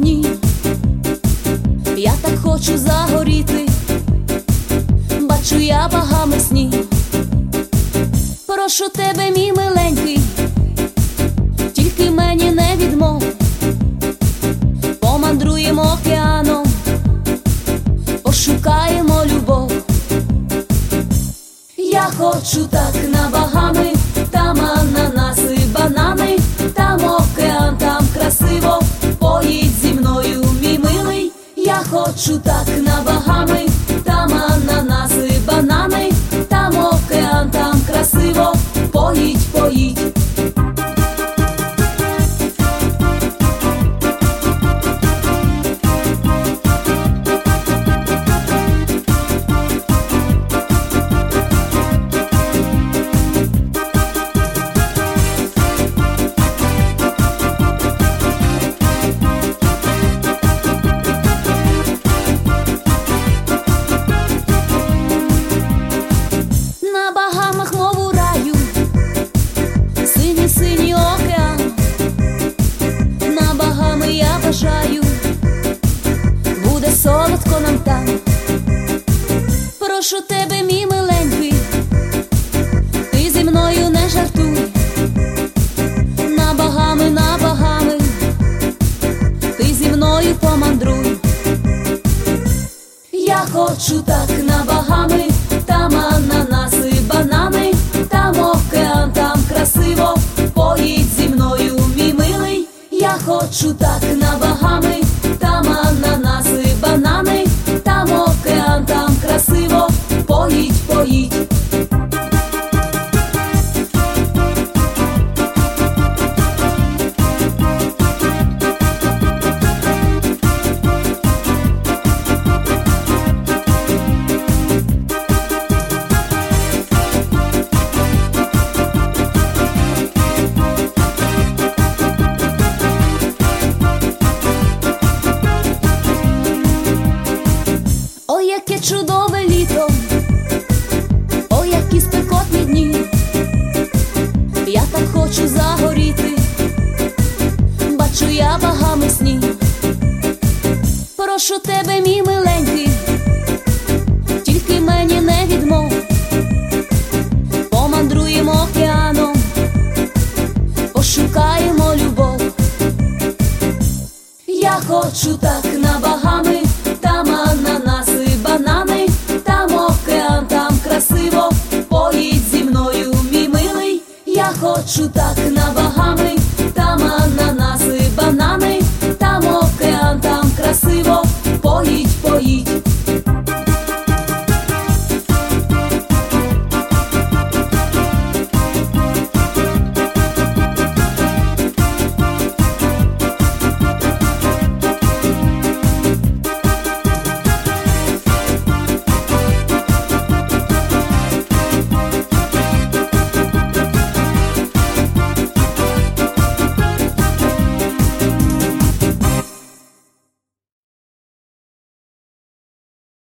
дні. Я так хочу загоріти, бачу я багами сні. Прошу тебе, мій миленький, тільки мені не відмов. Помандруємо океаном, пошукаємо любов. Я хочу так на Багами, там ананаси, банани, там океан, там красиво, поїдь зі мною, мій милий. Я хочу так на Багами, там ананаси, банани, там океан, там красиво, поїдь, поїдь. На Багамах, мов у раю, синій-синій океан. На Багами я бажаю, буде солодко нам там. Прошу тебе, мій миленький, ти зі мною не жартуй. На Багами, на Багами, ти зі мною помандруй. Я хочу так на Багами, там ананаси, банани, там океан, там красиво, поїдь зі мною, мій милий. Я хочу так на Багами, там ананаси, банани, там океан, там красиво, поїдь, поїдь. Ой, яке чудове літо, ой, які спекотні дні. Я так хочу загоріти, бачу я Багами сні. Прошу тебе, мій миленький, тільки мені не відмов. Помандруємо океаном, пошукаємо любов. Я хочу так на Багами, там ананаси, банани, там океан, там красиво, поїдь зі мною, мій милий. Я хочу так на Багами,